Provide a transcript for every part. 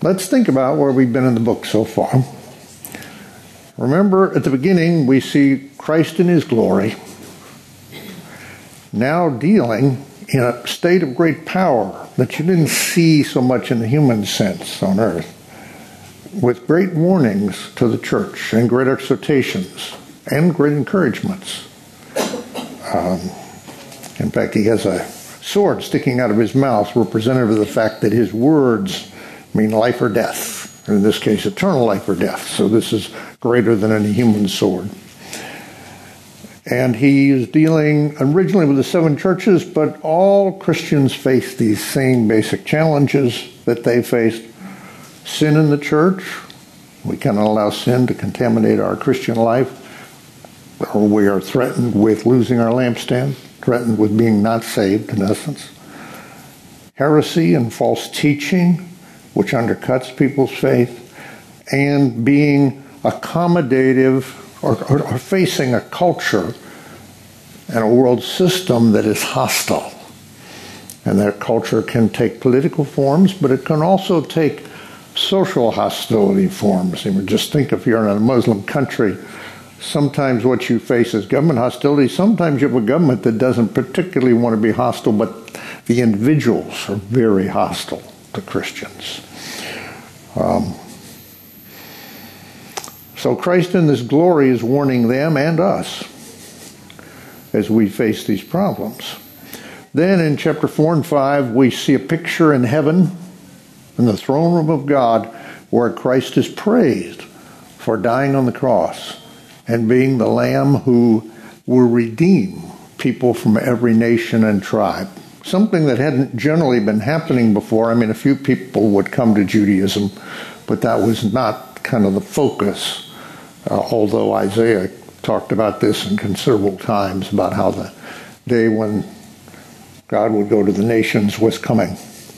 let's think about where we've been in the book so far. Remember, at the beginning, we see Christ in his glory, now dealing in a state of great power that you didn't see so much in the human sense on earth, with great warnings to the church and great exhortations and great encouragements. In fact, he has a sword sticking out of his mouth, representative of the fact that his words mean life or death. In this case, eternal life or death. So this is greater than any human sword. And he is dealing originally with the 7 churches, but all Christians face these same basic challenges that they faced. Sin in the church. We cannot allow sin to contaminate our Christian life, or we are threatened with losing our lampstand, threatened with being not saved, in essence. Heresy and false teaching, which undercuts people's faith, and being accommodative or facing a culture and a world system that is hostile. And that culture can take political forms, but it can also take social hostility forms. And just think, if you're in a Muslim country, sometimes what you face is government hostility. Sometimes you have a government that doesn't particularly want to be hostile, but the individuals are very hostile to Christians. So Christ in this glory is warning them and us as we face these problems. Then in chapter 4 and 5, we see a picture in heaven, in the throne room of God, where Christ is praised for dying on the cross and being the Lamb who will redeem people from every nation and tribe. Something that hadn't generally been happening before. I mean, a few people would come to Judaism, but that was not kind of the focus. Although Isaiah talked about this in considerable times, about how the day when God would go to the nations was coming.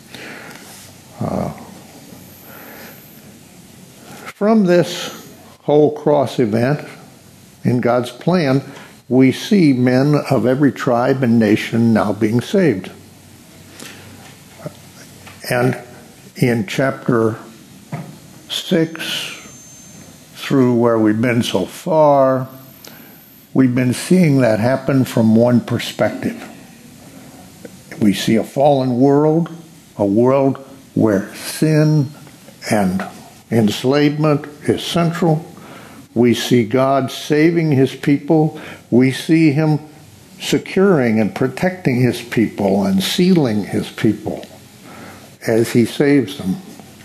From this whole cross event, in God's plan, we see men of every tribe and nation now being saved. And in chapter 6, through where we've been so far, we've been seeing that happen from one perspective. We see a fallen world, a world where sin and enslavement is central. We see God saving his people. We see him securing and protecting his people and sealing his people as he saves them.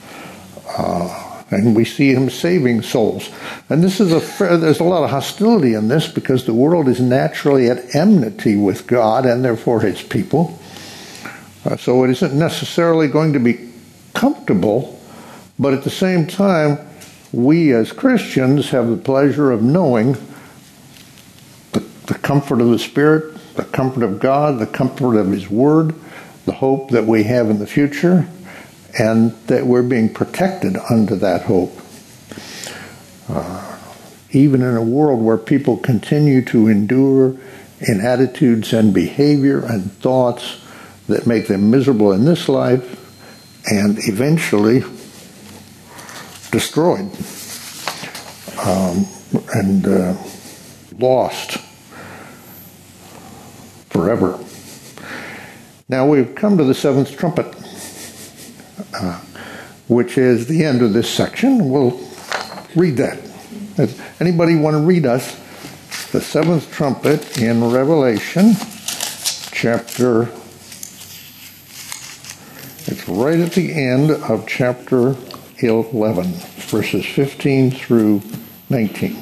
And we see him saving souls. And this is there's a lot of hostility in this, because the world is naturally at enmity with God and therefore his people. So it isn't necessarily going to be comfortable, but at the same time, we as Christians have the pleasure of knowing the comfort of the Spirit, the comfort of God, the comfort of his Word, the hope that we have in the future, and that we're being protected under that hope. Even in a world where people continue to endure in attitudes and behavior and thoughts that make them miserable in this life and eventually destroyed and lost forever. Now we've come to the 7th trumpet, which is the end of this section. We'll read that. Does anybody want to read us the 7th trumpet in Revelation chapter? It's right at the end of chapter 11, verses 15 through 19.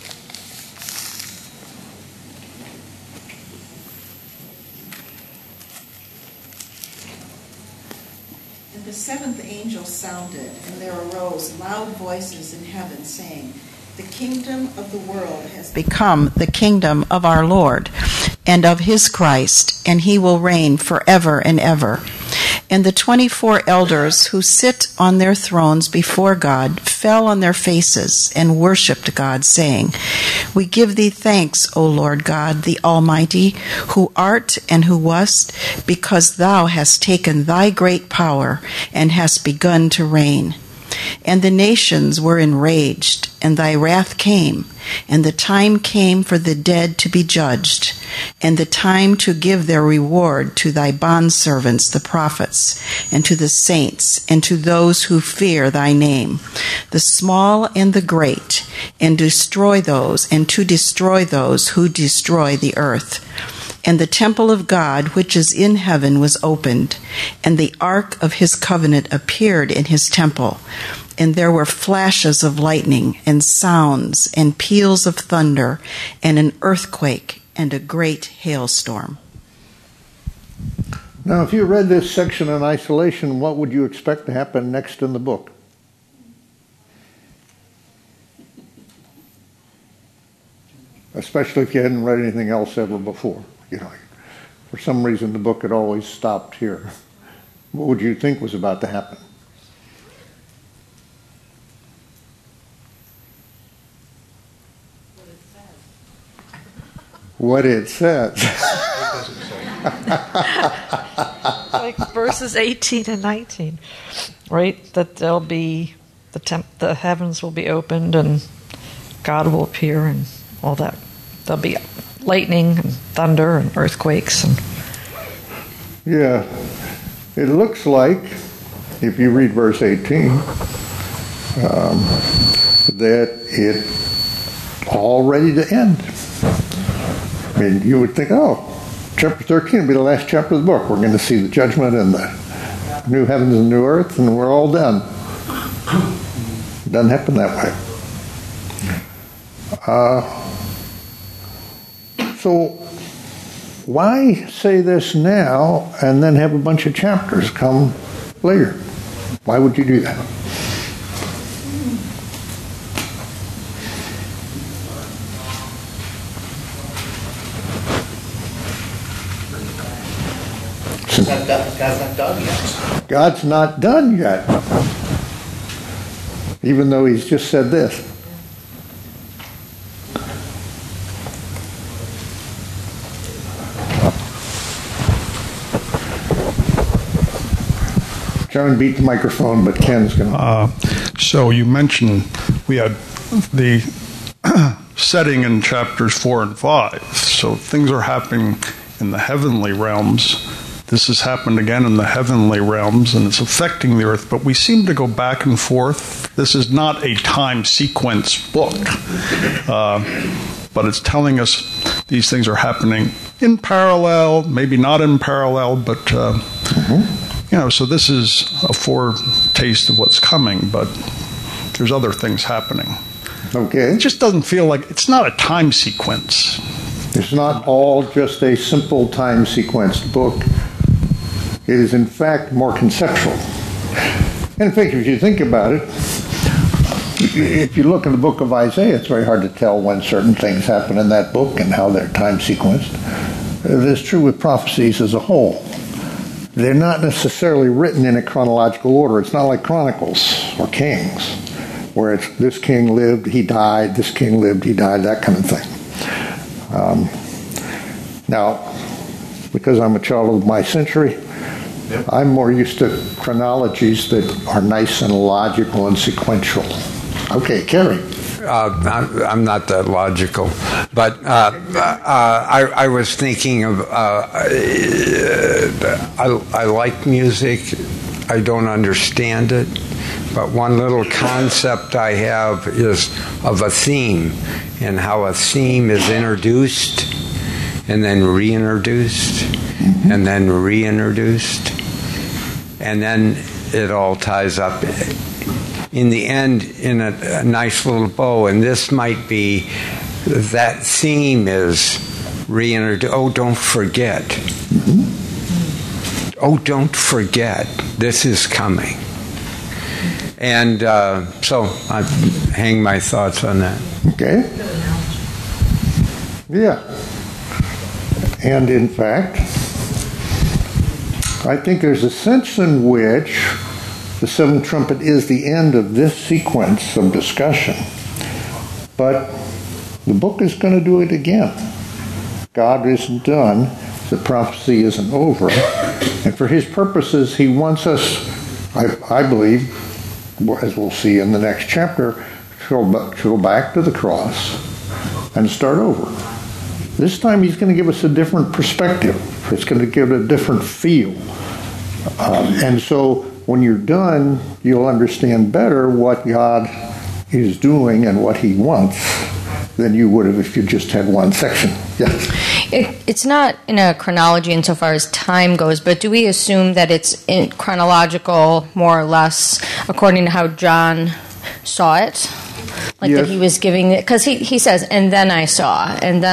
And the 7th angel sounded, and there arose loud voices in heaven, saying, "The kingdom of the world has become the kingdom of our Lord and of his Christ, and he will reign forever and ever." And the 24 elders who sit on their thrones before God fell on their faces and worshipped God, saying, "We give thee thanks, O Lord God, the Almighty, who art and who wast, because thou hast taken thy great power and hast begun to reign. And the nations were enraged, and thy wrath came, and the time came for the dead to be judged, and the time to give their reward to thy bondservants the prophets, and to the saints, and to those who fear thy name, the small and the great, and to destroy those who destroy the earth. And the temple of God which is in heaven was opened, and the ark of his covenant appeared in his temple. And there were flashes of lightning, and sounds, and peals of thunder, and an earthquake, and a great hailstorm. Now, if you read this section in isolation, what would you expect to happen next in the book? Especially if you hadn't read anything else ever before. For some reason the book had always stopped here. What would you think was about to happen? What it says. Like verses 18 and 19, right? That there'll be the heavens will be opened and God will appear and all that. There'll be lightning and thunder and earthquakes and yeah, it looks like, if you read verse 18, that it's all ready to end. I mean, you would think, chapter 13 will be the last chapter of the book. We're going to see the judgment and the new heavens and new earth, and we're all done. It doesn't happen that way. So why say this now and then have a bunch of chapters come later? Why would you do that? God's not done yet. God's not done yet. Even though he's just said this. John beat the microphone, but Ken's going to... So you mentioned we had the setting in chapters 4 and 5. So things are happening in the heavenly realms. This has happened again in the heavenly realms, and it's affecting the earth. But we seem to go back and forth. This is not a time sequence book, but it's telling us these things are happening in parallel, maybe not in parallel, but... so this is a foretaste of what's coming, but there's other things happening. Okay. It just doesn't feel like, it's not a time sequence. It's not all just a simple time sequenced book. It is, in fact, more conceptual. And in fact, if you think about it, if you look in the book of Isaiah, it's very hard to tell when certain things happen in that book and how they're time sequenced. It's true with prophecies as a whole. They're not necessarily written in a chronological order. It's not like Chronicles or Kings, where it's this king lived, he died, this king lived, he died, that kind of thing. Now, because I'm a child of my century, I'm more used to chronologies that are nice and logical and sequential. Okay, Kerry. I'm not that logical, but I was thinking of, I like music, I don't understand it, but one little concept I have is of a theme, and how a theme is introduced, and then reintroduced, and then reintroduced, and then it all ties up in the end in a nice little bow. And this might be that theme is reintroduced. Oh, don't forget. Oh, don't forget. This is coming. And so I hang my thoughts on that. Okay. Yeah. And in fact, I think there's a sense in which the seventh trumpet is the end of this sequence of discussion. But the book is going to do it again. God isn't done. The prophecy isn't over. And for his purposes, he wants us, I believe, as we'll see in the next chapter, to go back to the cross and start over. This time he's going to give us a different perspective. It's going to give it a different feel. And so when you're done, you'll understand better what God is doing and what he wants than you would have if you just had one section. Yes? It's not in a chronology insofar as time goes, but do we assume that it's in chronological, more or less, according to how John saw it? Like yes. That he was giving it, because he says, and then I saw.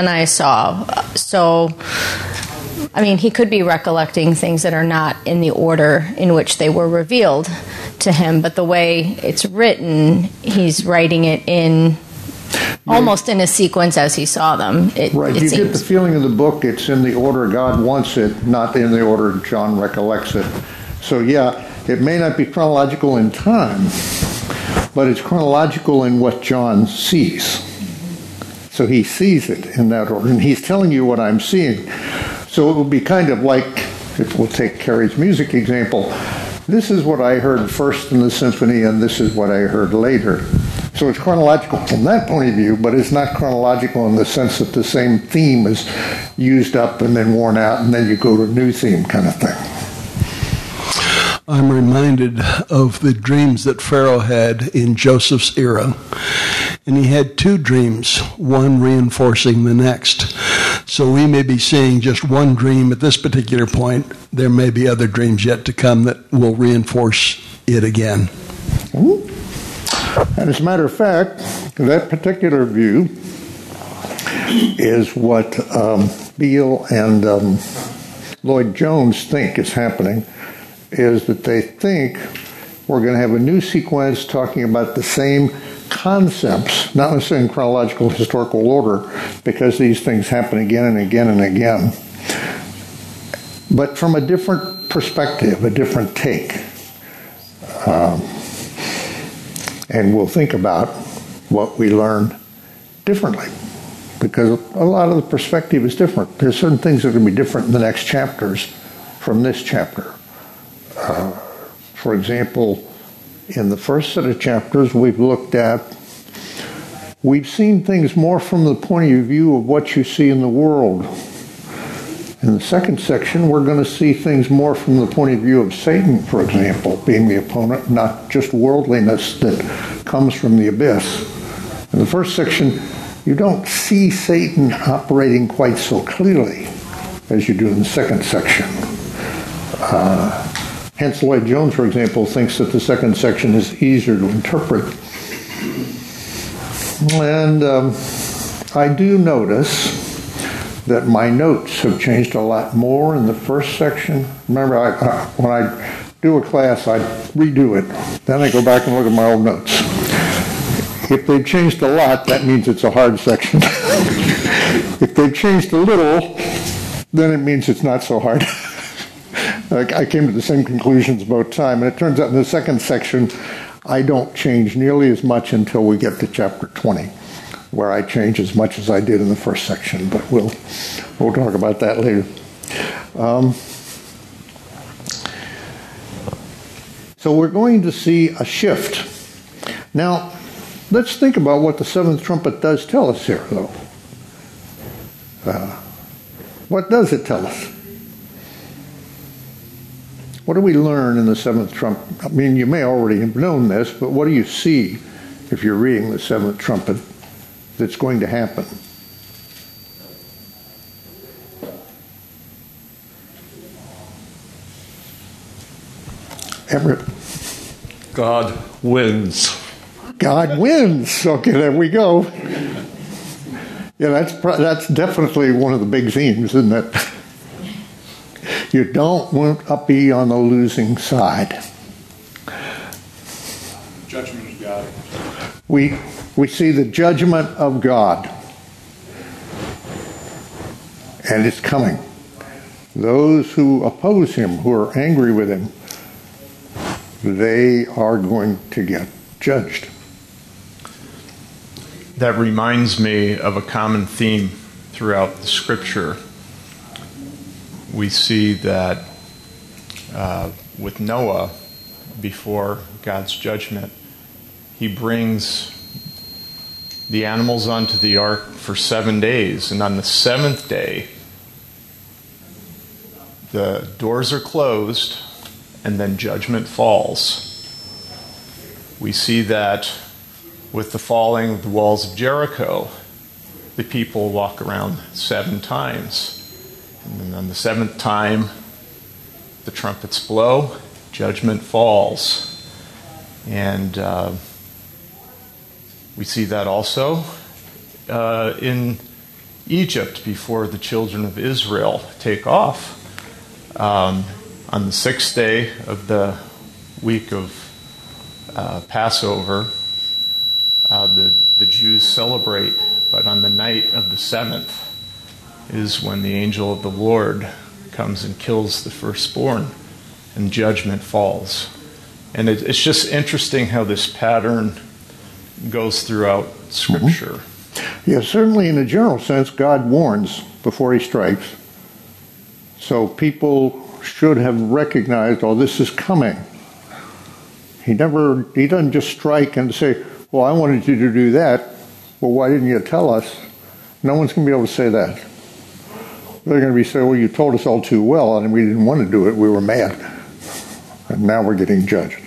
So, I mean, he could be recollecting things that are not in the order in which they were revealed to him, but the way it's written, he's writing it in almost in a sequence as he saw them. Right, you get the feeling of the book, it's in the order God wants it, not in the order John recollects it. So yeah, it may not be chronological in time, but it's chronological in what John sees. So he sees it in that order, and he's telling you what I'm seeing. So it would be kind of like, if we'll take Carrie's music example, this is what I heard first in the symphony, and this is what I heard later. So it's chronological from that point of view, but it's not chronological in the sense that the same theme is used up and then worn out, and then you go to a new theme kind of thing. I'm reminded of the dreams that Pharaoh had in Joseph's era. And he had two dreams, one reinforcing the next. So we may be seeing just one dream at this particular point. There may be other dreams yet to come that will reinforce it again. Mm-hmm. And as a matter of fact, that particular view is what Beale and Lloyd Jones think is happening, is that they think we're going to have a new sequence talking about the same concepts, not necessarily in chronological historical order, because these things happen again and again and again, but from a different perspective, a different take. And we'll think about what we learn differently, because a lot of the perspective is different. There's certain things that are going to be different in the next chapters from this chapter. For example, in the first set of chapters we've seen things more from the point of view of what you see in the world. In the second section, we're going to see things more from the point of view of Satan, for example, being the opponent, not just worldliness that comes from the abyss. In the first section, you don't see Satan operating quite so clearly as you do in the second section. Hence, Lloyd Jones, for example, thinks that the second section is easier to interpret. And I do notice that my notes have changed a lot more in the first section. Remember, when I do a class, I redo it. Then I go back and look at my old notes. If they've changed a lot, that means it's a hard section. If they've changed a little, then it means it's not so hard. I came to the same conclusions both times, and it turns out in the second section, I don't change nearly as much until we get to chapter 20, where I change as much as I did in the first section, but we'll talk about that later. So we're going to see a shift. Now, let's think about what the seventh trumpet does tell us here, though. What does it tell us? What do we learn in the seventh trumpet? I mean, you may already have known this, but what do you see if you're reading the seventh trumpet that's going to happen? Everett. God wins. God wins. Okay, there we go. Yeah, that's definitely one of the big themes, isn't it? You don't want to be on the losing side. Judgment of God. We see the judgment of God. And it's coming. Those who oppose him, who are angry with him, they are going to get judged. That reminds me of a common theme throughout the Scripture. We see that with Noah, before God's judgment. He brings the animals onto the ark for 7 days, and on the seventh day, the doors are closed, and then judgment falls. We see that with the falling of the walls of Jericho. The people walk around 7 times. And then on the 7th time, the trumpets blow, judgment falls. And we see that also in Egypt before the children of Israel take off. On the 6th day of the week of Passover, the Jews celebrate, but on the night of the 7th is when the angel of the Lord comes and kills the firstborn, and judgment falls. And it's just interesting how this pattern goes throughout Scripture. Yes, certainly in a general sense, God warns before he strikes. So people should have recognized, oh, this is coming. He doesn't just strike and say, well, I wanted you to do that. Well, why didn't you tell us? No one's going to be able to say that. They're going to be saying, well, you told us all too well, and we didn't want to do it. We were mad. And now we're getting judged.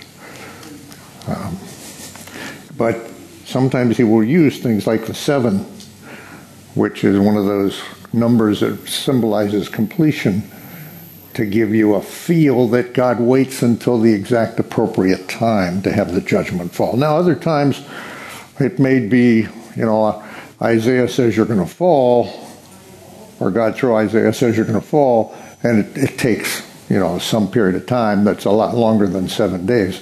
But sometimes he will use things like the 7, which is one of those numbers that symbolizes completion, to give you a feel that God waits until the exact appropriate time to have the judgment fall. Now, other times it may be, Isaiah says you're going to fall, or God through Isaiah says you're going to fall, and it takes, some period of time that's a lot longer than 7 days.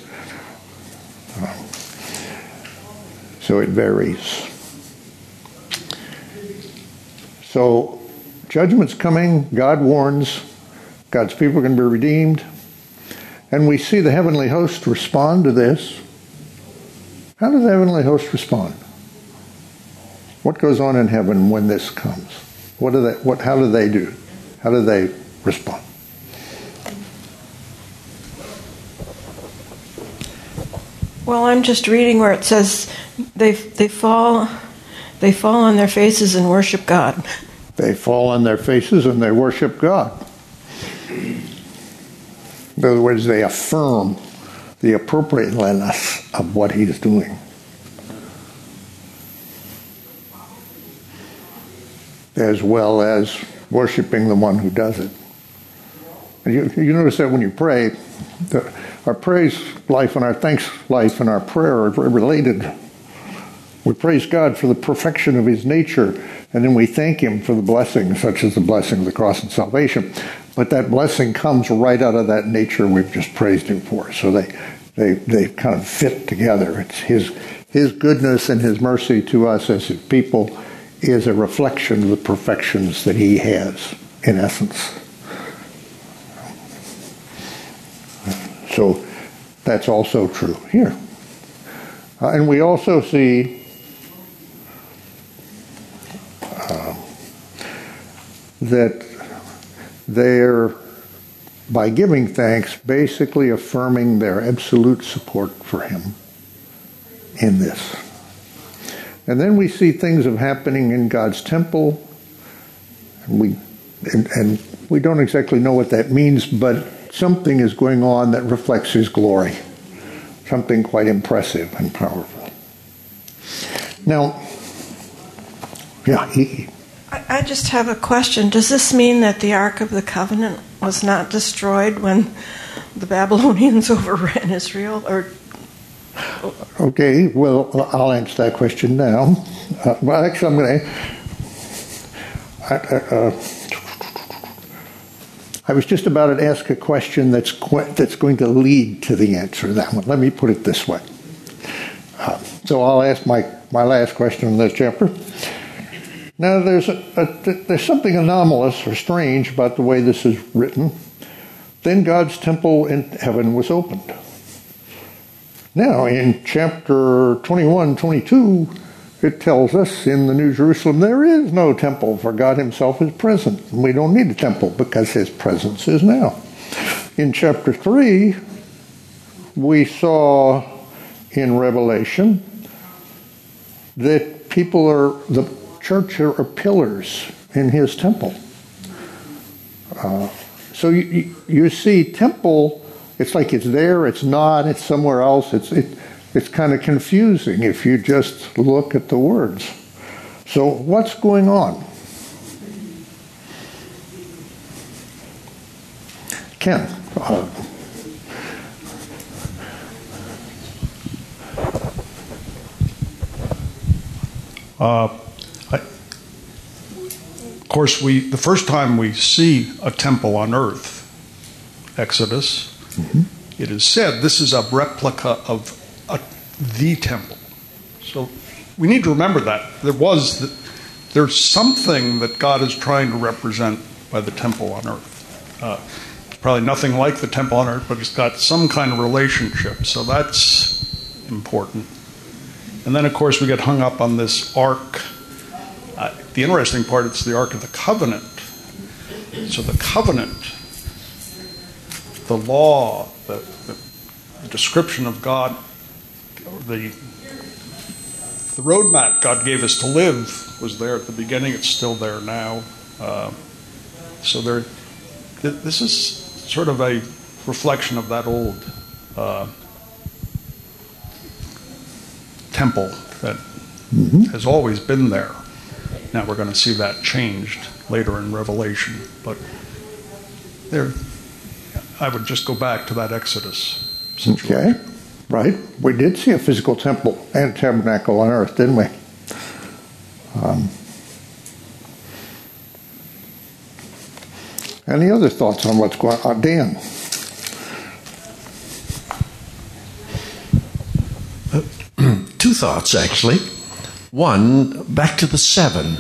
So it varies. So judgment's coming, God warns, God's people are going to be redeemed, and we see the heavenly host respond to this. How does the heavenly host respond? What goes on in heaven when this comes? How do they do? How do they respond? Well, I'm just reading where it says they fall on their faces and worship God. They fall on their faces and they worship God. In other words, they affirm the appropriateness of what he's doing. As well as worshiping the one who does it. And you notice that when you pray, our praise life and our thanks life and our prayer are related. We praise God for the perfection of his nature, and then we thank him for the blessings, such as the blessing of the cross and salvation. But that blessing comes right out of that nature we've just praised him for. So they kind of fit together. It's his goodness and his mercy to us as his people is a reflection of the perfections that he has, in essence. So that's also true here. And we also see that they're, by giving thanks, basically affirming their absolute support for him in this. And then we see things happening in God's temple. And we don't exactly know what that means, but something is going on that reflects his glory. Something quite impressive and powerful. Now, I just have a question. Does this mean that the Ark of the Covenant was not destroyed when the Babylonians overran Israel? Okay, well, I'll answer that question now. Well, actually, I'm going to... I was just about to ask a question that's going to lead to the answer to that one. Let me put it this way. So I'll ask my last question in this chapter. Now, there's something anomalous or strange about the way this is written. Then God's temple in heaven was opened. Now, in chapter 21, 22, it tells us in the New Jerusalem there is no temple, for God himself is present. And we don't need a temple because his presence is now. In chapter 3, we saw in Revelation that the church are pillars in his temple. So you see temple, it's like it's there, it's not, it's somewhere else. It's kind of confusing if you just look at the words. So what's going on? Ken. Of course, the first time we see a temple on earth, Exodus, it is said this is a replica of the temple. So we need to remember that. There's something that God is trying to represent by the temple on earth. It's probably nothing like the temple on earth, but it's got some kind of relationship. So that's important. And then, of course, we get hung up on this ark. The interesting part, it's the Ark of the Covenant. So the covenant, the law, the description of God, the roadmap God gave us to live was there at the beginning. It's still there now. So this is sort of a reflection of that old temple that has always been there. Now we're going to see that changed later in Revelation, but I would just go back to that Exodus situation. Okay, right. We did see a physical temple and tabernacle on earth, didn't we? Any other thoughts on what's going on? Dan? Two thoughts, actually. One, back to the 7.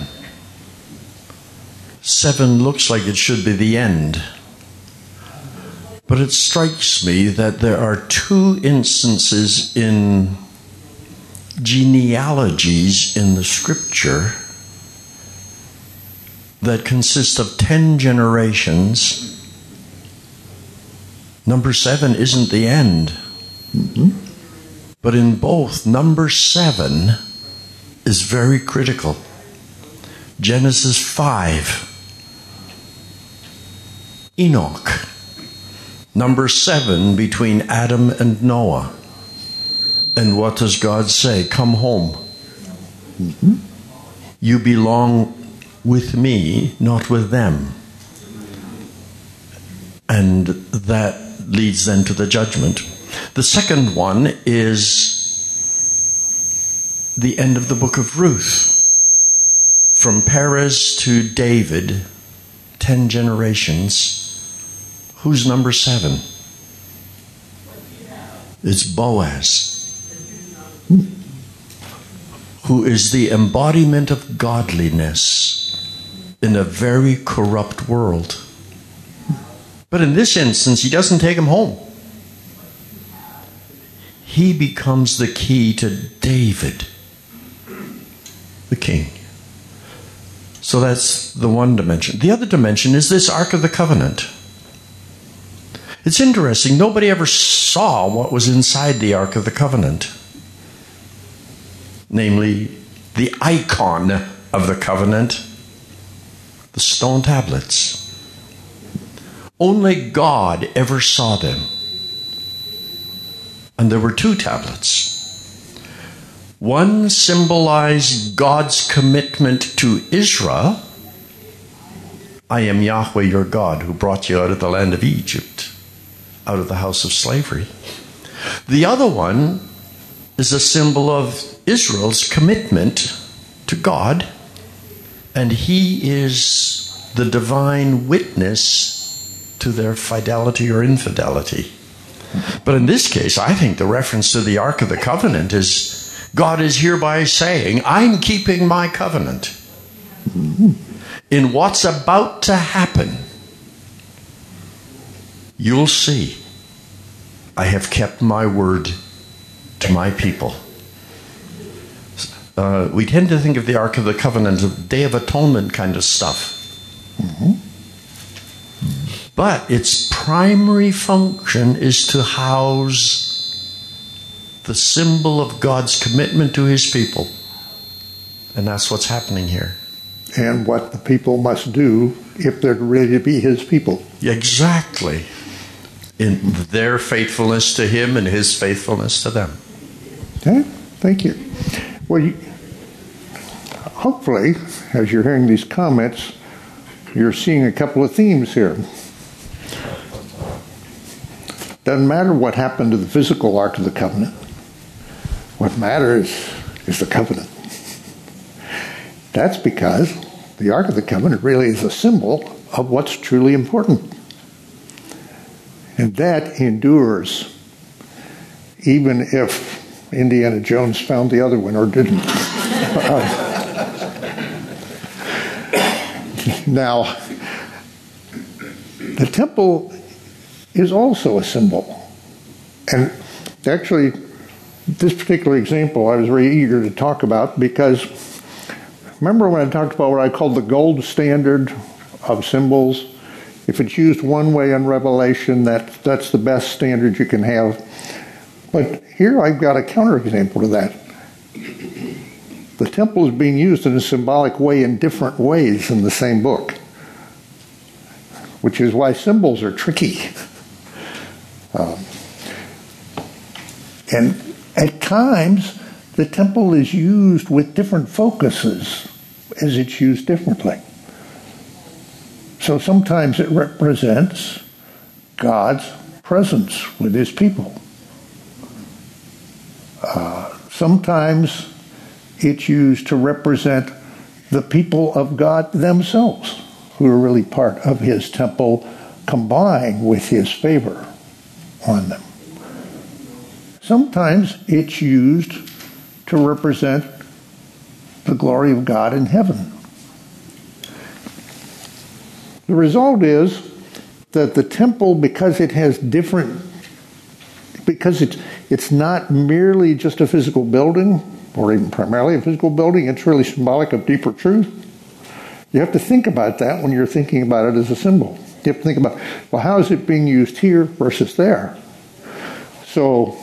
7 looks like it should be the end. But it strikes me that there are 2 instances in genealogies in the Scripture that consist of 10 generations. Number 7 isn't the end. But in both, number 7 is very critical. Genesis 5. Enoch. Number 7 between Adam and Noah. And what does God say? Come home. You belong with me, not with them. And that leads then to the judgment. The second one is the end of the book of Ruth. From Perez to David, 10 generations. Who's number 7? It's Boaz, who is the embodiment of godliness in a very corrupt world. But in this instance, he doesn't take him home. He becomes the key to David, the king. So that's the one dimension. The other dimension is this Ark of the Covenant. It's interesting. Nobody ever saw what was inside the Ark of the Covenant. Namely, the icon of the covenant, the stone tablets. Only God ever saw them. And there were 2 tablets. One symbolized God's commitment to Israel. I am Yahweh your God who brought you out of the land of Egypt, out of the house of slavery. The other one is a symbol of Israel's commitment to God, and he is the divine witness to their fidelity or infidelity. But in this case, I think the reference to the Ark of the Covenant is God is hereby saying, I'm keeping my covenant. In what's about to happen, you'll see I have kept my word to my people. We tend to think of the Ark of the Covenant as Day of Atonement kind of stuff. But its primary function is to house the symbol of God's commitment to his people. And that's what's happening here. And what the people must do if they're ready to be his people. Exactly. In their faithfulness to him and his faithfulness to them. Okay, thank you. Well, hopefully, as you're hearing these comments, you're seeing a couple of themes here. Doesn't matter what happened to the physical Ark of the Covenant. What matters is the covenant. That's because the Ark of the Covenant really is a symbol of what's truly important. And that endures, even if Indiana Jones found the other one or didn't. Now, the temple is also a symbol. And actually, this particular example I was very eager to talk about because remember when I talked about what I called the gold standard of symbols? If it's used one way in Revelation, that's the best standard you can have. But here I've got a counterexample to that. The temple is being used in a symbolic way in different ways in the same book, which is why symbols are tricky. And at times, the temple is used with different focuses as it's used differently. So sometimes it represents God's presence with his people. Sometimes it's used to represent the people of God themselves, who are really part of his temple, combined with his favor on them. Sometimes it's used to represent the glory of God in heaven. The result is that the temple, because it has different, because it's not merely just a physical building, or even primarily a physical building, it's really symbolic of deeper truth. You have to think about that when you're thinking about it as a symbol. You have to think about, well, how is it being used here versus there? So,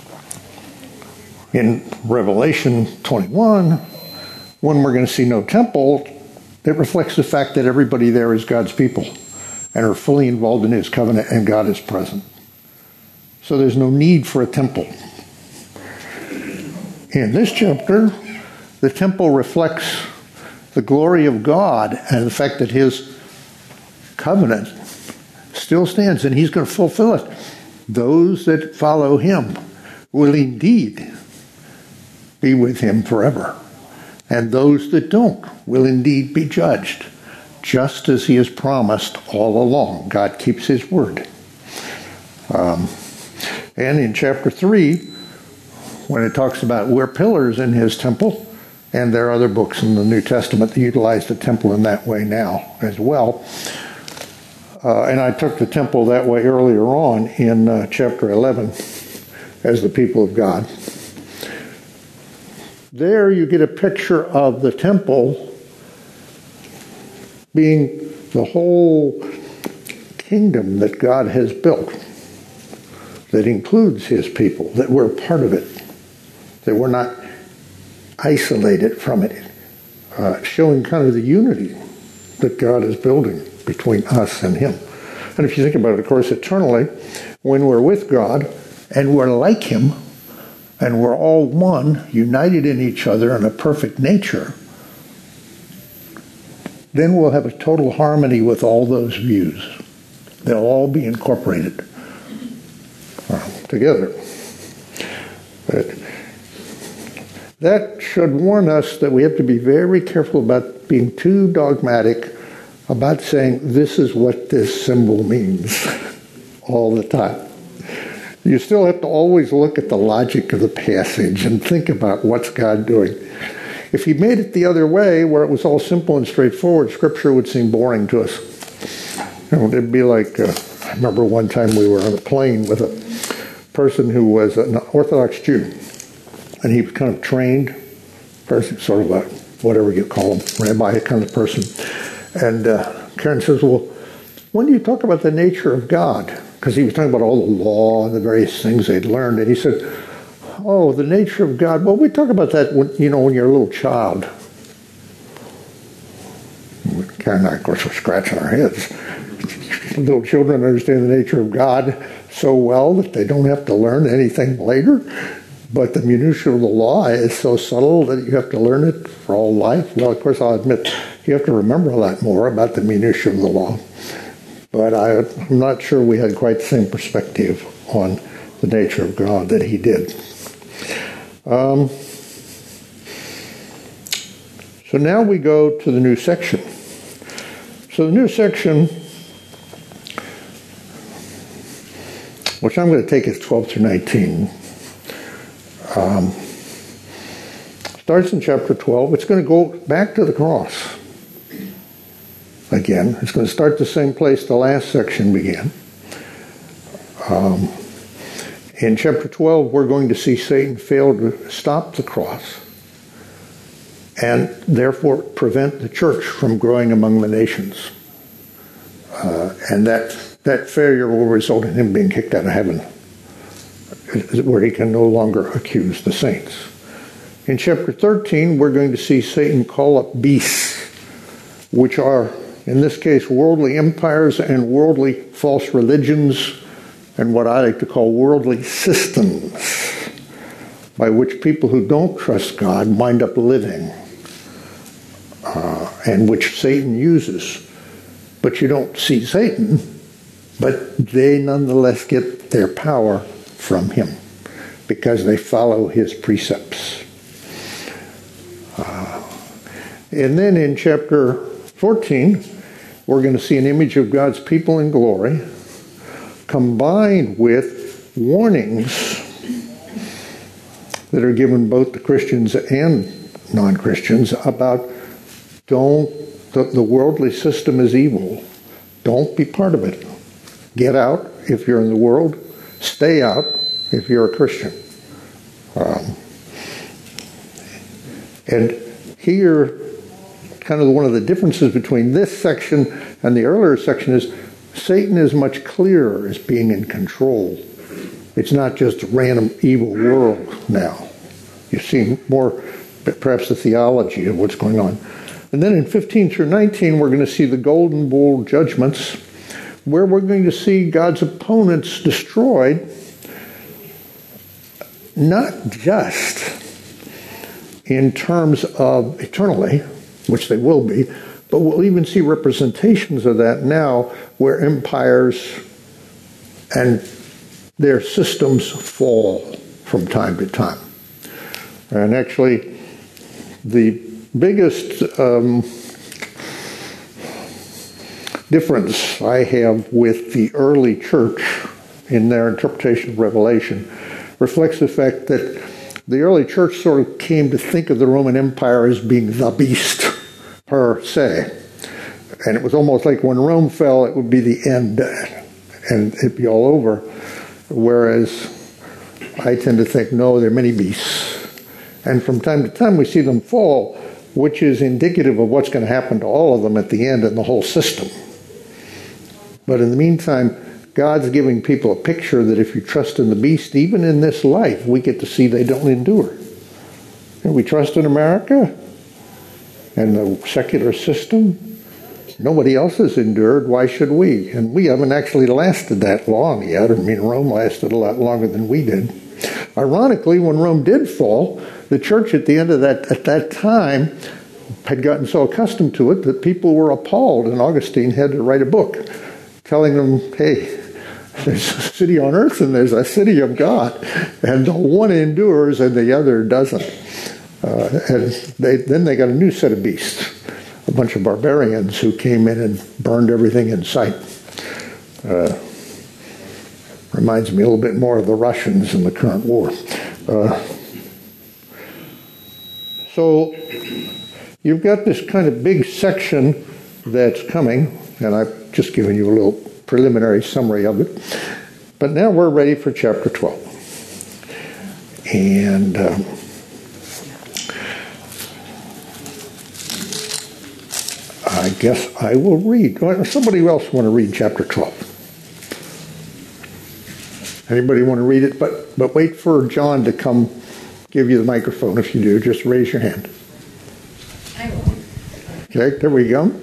in Revelation 21, when we're going to see no temple, it reflects the fact that everybody there is God's people and are fully involved in his covenant, and God is present. So there's no need for a temple. In this chapter, the temple reflects the glory of God and the fact that his covenant still stands and he's going to fulfill it. Those that follow him will indeed be with him forever. And those that don't will indeed be judged, just as he has promised all along. God keeps his word. And in chapter 3, when it talks about we're pillars in his temple, and there are other books in the New Testament that utilize the temple in that way now as well. And I took the temple that way earlier on in chapter 11 as the people of God. There you get a picture of the temple being the whole kingdom that God has built, that includes his people, that we're part of it, that we're not isolated from it, showing kind of the unity that God is building between us and him. And if you think about it, of course, eternally, when we're with God and we're like him, and we're all one, united in each other in a perfect nature, then we'll have a total harmony with all those views. They'll all be incorporated together. But that should warn us that we have to be very careful about being too dogmatic about saying this is what this symbol means all the time. You still have to always look at the logic of the passage and think about what's God doing. If he made it the other way, where it was all simple and straightforward, Scripture would seem boring to us. It'd be like, I remember one time we were on a plane with a person who was an Orthodox Jew. And he was kind of trained person, sort of a, whatever you call him, rabbi kind of person. And Karen says, well, when do you talk about the nature of God? Because he was talking about all the law and the various things they'd learned. And he said, Oh, the nature of God. Well, we talk about that when you're a little child. Karen and I, of course, are scratching our heads. Little children understand the nature of God so well that they don't have to learn anything later. But the minutiae of the law is so subtle that you have to learn it for all life. Well, of course, I'll admit you have to remember a lot more about the minutiae of the law. But I'm not sure we had quite the same perspective on the nature of God that he did. So now we go to the new section. So the new section, which I'm going to take as 12 through 19, starts in chapter 12. It's going to go back to the cross. Again, it's going to start the same place the last section began. In chapter 12, we're going to see Satan fail to stop the cross and therefore prevent the church from growing among the nations. And that failure will result in him being kicked out of heaven, where he can no longer accuse the saints. In chapter 13, we're going to see Satan call up beasts, which are, in this case, worldly empires and worldly false religions, and what I like to call worldly systems, by which people who don't trust God wind up living, and which Satan uses. But you don't see Satan, but they nonetheless get their power from him because they follow his precepts. And then in chapter 14, we're going to see an image of God's people in glory combined with warnings that are given both to Christians and non-Christians about the worldly system is evil. Don't be part of it. Get out if you're in the world. Stay out if you're a Christian. And here, kind of one of the differences between this section and the earlier section is Satan is much clearer as being in control. It's not just a random evil world now. You see more, perhaps, the theology of what's going on. And then in 15 through 19, we're going to see the golden bowl judgments, where we're going to see God's opponents destroyed, not just in terms of eternally, which they will be, but we'll even see representations of that now, where empires and their systems fall from time to time. And actually, the biggest difference I have with the early church in their interpretation of Revelation reflects the fact that the early church sort of came to think of the Roman Empire as being the beast per se. And it was almost like when Rome fell, it would be the end and it'd be all over. Whereas I tend to think, no, there are many beasts. And from time to time we see them fall, which is indicative of what's going to happen to all of them at the end and the whole system. But in the meantime, God's giving people a picture that if you trust in the beast, even in this life, we get to see they don't endure. And we trust in America and the secular system. Nobody else has endured. Why should we? And we haven't actually lasted that long yet. I mean, Rome lasted a lot longer than we did. Ironically, when Rome did fall, the church at the end of that, at that time, had gotten so accustomed to it that people were appalled, and Augustine had to write a book telling them, hey, there's a city on earth and there's a city of God, and the one endures and the other doesn't. And then they got a new set of beasts, a bunch of barbarians who came in and burned everything in sight. Reminds me a little bit more of the Russians in the current war. So you've got this kind of big section that's coming, and I've just given you a little preliminary summary of it. But now we're ready for chapter 12. And I guess I will read. Somebody else want to read chapter 12? Anybody want to read it? But wait for John to come give you the microphone. If you do, just raise your hand. Okay, there we go.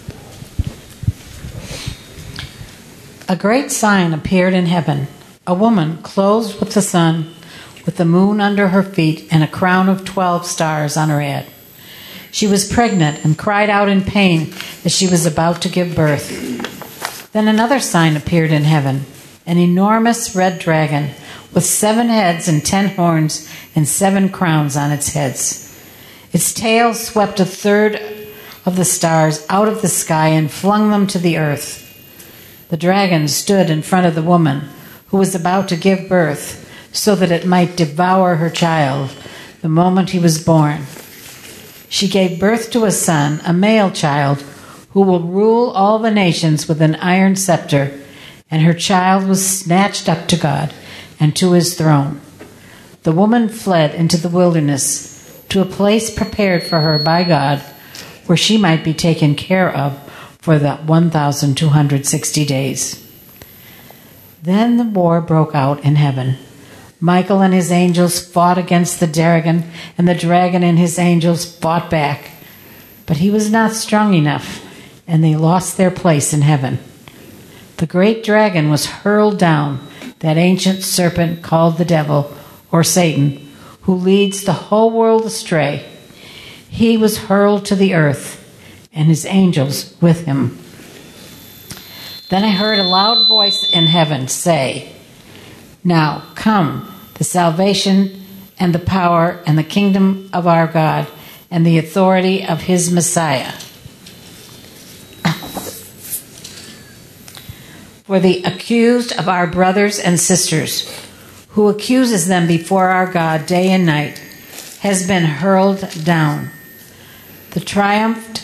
A great sign appeared in heaven, a woman clothed with the sun, with the moon under her feet, and a crown of 12 stars on her head. She was pregnant and cried out in pain as she was about to give birth. Then another sign appeared in heaven, an enormous red dragon with 7 heads and 10 horns and 7 crowns on its heads. Its tail swept a third of the stars out of the sky and flung them to the earth. The dragon stood in front of the woman who was about to give birth so that it might devour her child the moment he was born. She gave birth to a son, a male child, who will rule all the nations with an iron scepter, and her child was snatched up to God and to his throne. The woman fled into the wilderness to a place prepared for her by God, where she might be taken care of for the 1,260 days. Then the war broke out in heaven. Michael and his angels fought against the dragon, and the dragon and his angels fought back. But he was not strong enough, and they lost their place in heaven. The great dragon was hurled down, that ancient serpent called the devil, or Satan, who leads the whole world astray. He was hurled to the earth, and his angels with him. Then I heard a loud voice in heaven say, "Now come, the salvation and the power and the kingdom of our God and the authority of his Messiah. For the accused of our brothers and sisters, who accuses them before our God day and night, has been hurled down. They triumphed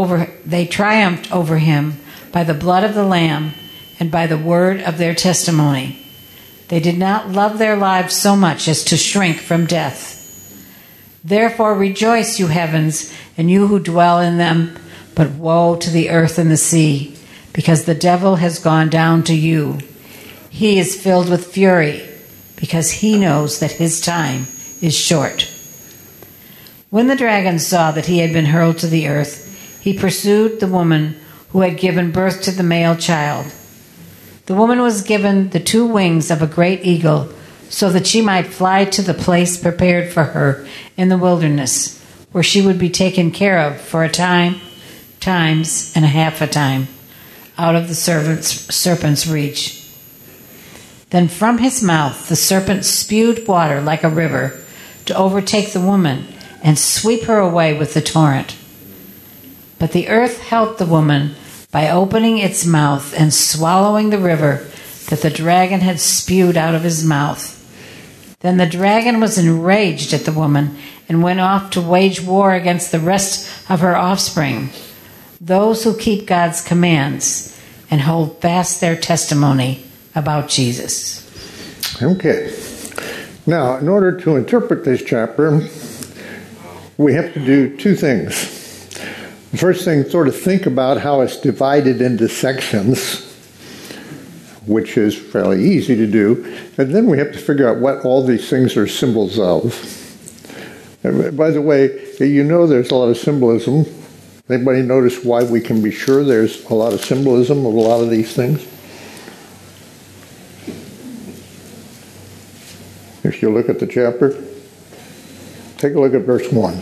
over him by the blood of the Lamb and by the word of their testimony. They did not love their lives so much as to shrink from death. Therefore rejoice, you heavens, and you who dwell in them, but woe to the earth and the sea, because the devil has gone down to you. He is filled with fury, because he knows that his time is short." When the dragon saw that he had been hurled to the earth, he pursued the woman who had given birth to the male child. The woman was given the 2 wings of a great eagle, so that she might fly to the place prepared for her in the wilderness, where she would be taken care of for a time, times, and a half a time, out of the serpent's reach. Then from his mouth the serpent spewed water like a river to overtake the woman and sweep her away with the torrent. But the earth helped the woman by opening its mouth and swallowing the river that the dragon had spewed out of his mouth. Then the dragon was enraged at the woman and went off to wage war against the rest of her offspring, those who keep God's commands and hold fast their testimony about Jesus. Okay. Now, in order to interpret this chapter, we have to do 2 things. The first thing, sort of think about how it's divided into sections, which is fairly easy to do. And then we have to figure out what all these things are symbols of. And by the way, you know there's a lot of symbolism. Anybody notice why we can be sure there's a lot of symbolism of a lot of these things? If you look at the chapter, take a look at verse 1.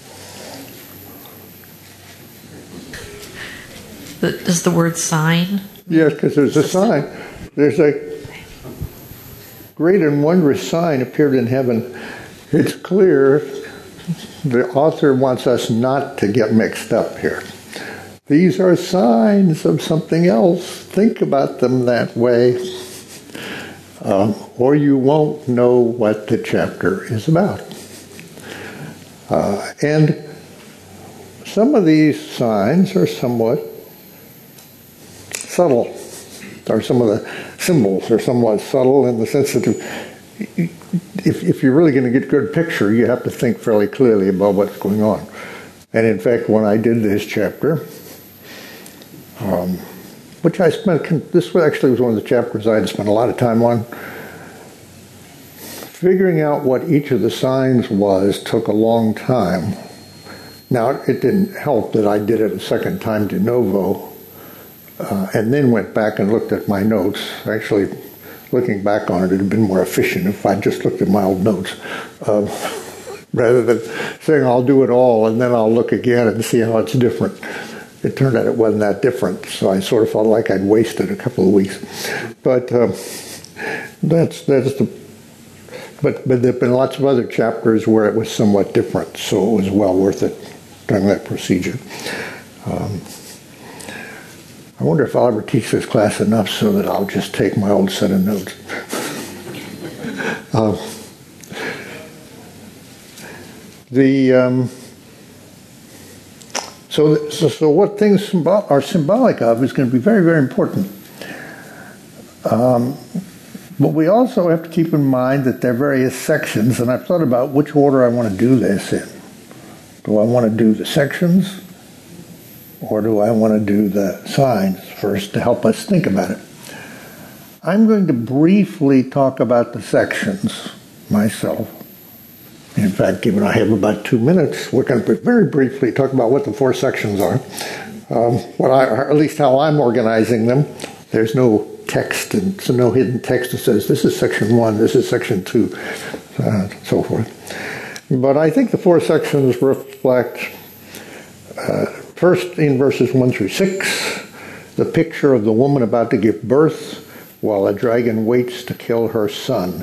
Is the word sign? Yes, because there's a sign. There's a great and wondrous sign appeared in heaven. It's clear the author wants us not to get mixed up here. These are signs of something else. Think about them that way, or you won't know what the chapter is about. And some of these signs are somewhat subtle, or some of the symbols are somewhat subtle in the sense that if you're really going to get a good picture, you have to think fairly clearly about what's going on. And in fact, when I did this chapter, which this actually was one of the chapters I had spent a lot of time on, figuring out what each of the signs was took a long time. Now, it didn't help that I did it a second time de novo, and then went back and looked at my notes. Actually, looking back on it, it would have been more efficient if I just looked at my old notes, rather than saying I'll do it all and then I'll look again and see how it's different. It turned out it wasn't that different, so I sort of felt like I'd wasted a couple of weeks. But that's the. But there have been lots of other chapters where it was somewhat different, so it was well worth it doing that procedure. I wonder if I'll ever teach this class enough so that I'll just take my old set of notes. So what things are symbolic of is going to be very, very important. But we also have to keep in mind that there are various sections, and I've thought about which order I want to do this in. Do I want to do the sections, or do I want to do the signs first to help us think about it? I'm going to briefly talk about the sections myself. In fact, given I have about 2 minutes, we're going to very briefly talk about what the 4 sections are. At least how I'm organizing them. There's no text, and so no hidden text that says this is section 1, this is section 2, so forth. But I think the 4 sections reflect, first in verses 1 through 6, the picture of the woman about to give birth while a dragon waits to kill her son.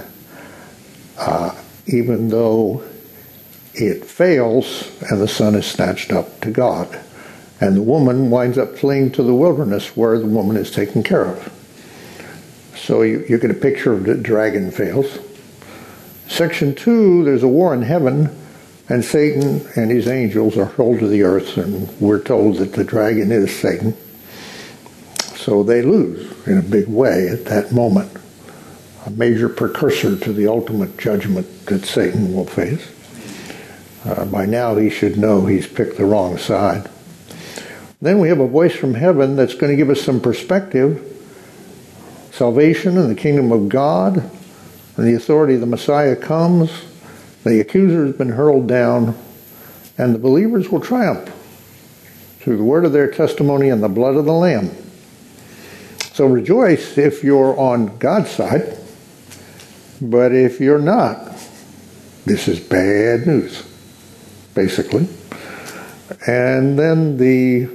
Even though it fails and the son is snatched up to God. And the woman winds up fleeing to the wilderness where the woman is taken care of. So you get a picture of the dragon fails. Section 2, there's a war in heaven, and Satan and his angels are hurled to the earth, and we're told that the dragon is Satan. So they lose in a big way at that moment. A major precursor to the ultimate judgment that Satan will face. By now he should know he's picked the wrong side. Then we have a voice from heaven that's going to give us some perspective. Salvation and the kingdom of God and the authority of the Messiah comes. The accuser has been hurled down, and the believers will triumph through the word of their testimony and the blood of the Lamb. So rejoice if you're on God's side, but if you're not, this is bad news, basically. And then the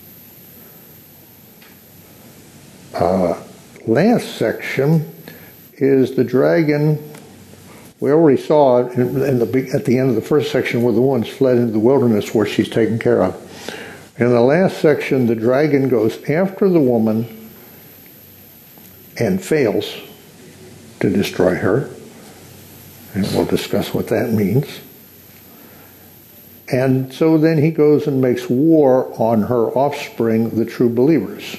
last section is the dragon. We already saw it at the end of the first section where the woman's fled into the wilderness where she's taken care of. In the last section, the dragon goes after the woman and fails to destroy her. And we'll discuss what that means. And so then he goes and makes war on her offspring, the true believers.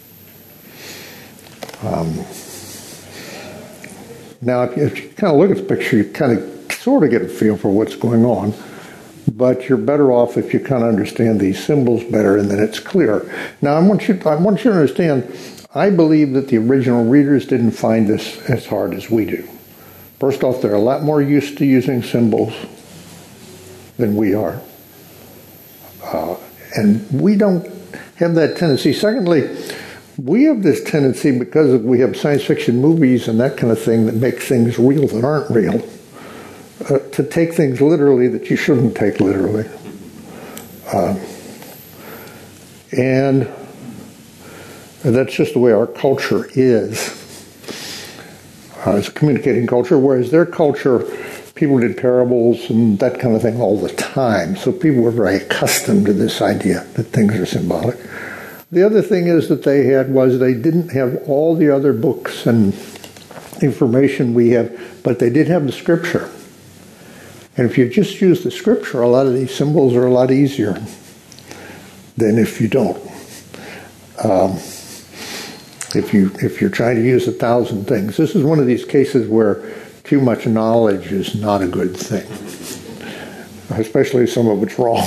Now, if you kind of look at the picture, you kind of sort of get a feel for what's going on. But you're better off if you kind of understand these symbols better, and then it's clear. Now, I want you to understand, I believe that the original readers didn't find this as hard as we do. First off, they're a lot more used to using symbols than we are. And we don't have that tendency. Secondly, we have this tendency, because we have science fiction movies and that kind of thing that make things real that aren't real, to take things literally that you shouldn't take literally. And that's just the way our culture is. It's a communicating culture, whereas their culture, people did parables and that kind of thing all the time. So people were very accustomed to this idea that things are symbolic. The other thing is that they didn't have all the other books and information we have, but they did have the scripture. And if you just use the scripture, a lot of these symbols are a lot easier than if you don't. If you're trying to use 1,000 things. This is one of these cases where too much knowledge is not a good thing. Especially if some of it's wrong.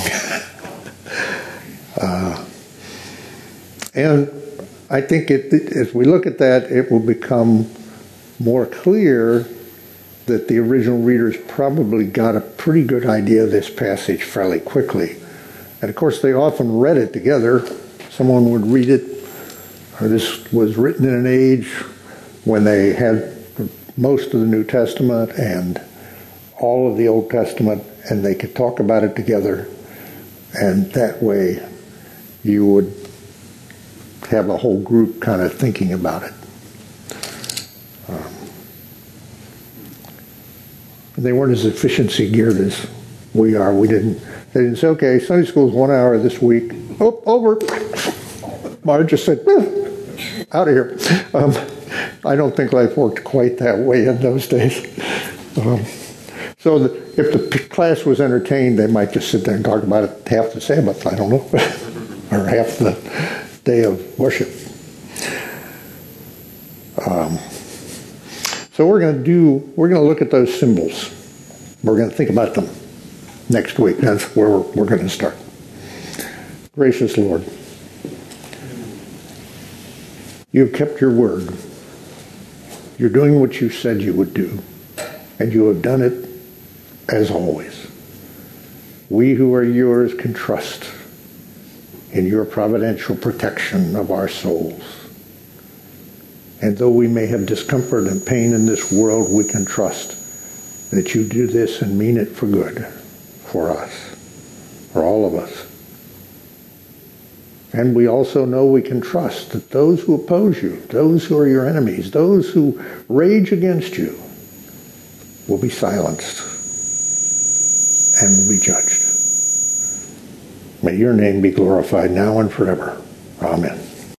And I think as we look at that, it will become more clear that the original readers probably got a pretty good idea of this passage fairly quickly. And of course, they often read it together. Someone would read it, or this was written in an age when they had most of the New Testament and all of the Old Testament, and they could talk about it together. And that way, you would have a whole group kind of thinking about it. They weren't as efficiency geared as we are. They didn't say, okay, Sunday school's 1 hour this week. Oh, over. Marge just said, out of here. I don't think life worked quite that way in those days. So if the class was entertained, they might just sit there and talk about it half the Sabbath, I don't know, or half the day of worship. So we're going to look at those symbols. We're going to think about them next week. That's where we're going to start. Gracious Lord, you've kept your word. You're doing what you said you would do, and you have done it as always. We who are yours can trust in your providential protection of our souls. And though we may have discomfort and pain in this world, we can trust that you do this and mean it for good, for us, for all of us. And we also know we can trust that those who oppose you, those who are your enemies, those who rage against you, will be silenced and will be judged. May your name be glorified now and forever. Amen.